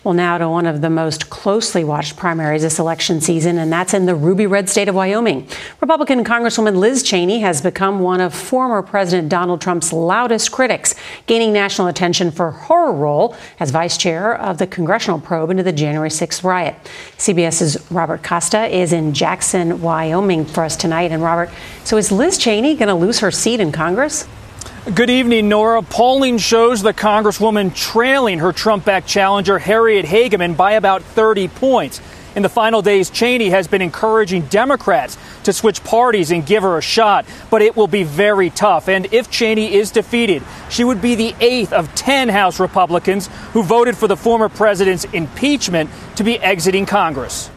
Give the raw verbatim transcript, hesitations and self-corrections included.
Well, now to one of the most closely watched primaries this election season, and that's in the ruby red state of Wyoming. Republican Congresswoman Liz Cheney has become one of former President Donald Trump's loudest critics, gaining national attention for her role as vice chair of the congressional probe into the January sixth riot. CBS's Robert Costa is in Jackson, Wyoming for us tonight. And Robert, so is Liz Cheney going to lose her seat in Congress? Good evening, Nora. Polling shows the Congresswoman trailing her Trump-backed challenger, Harriet Hageman, by about thirty points. In the final days, Cheney has been encouraging Democrats to switch parties and give her a shot, but it will be very tough. And if Cheney is defeated, she would be the eighth of ten House Republicans who voted for the former president's impeachment to be exiting Congress.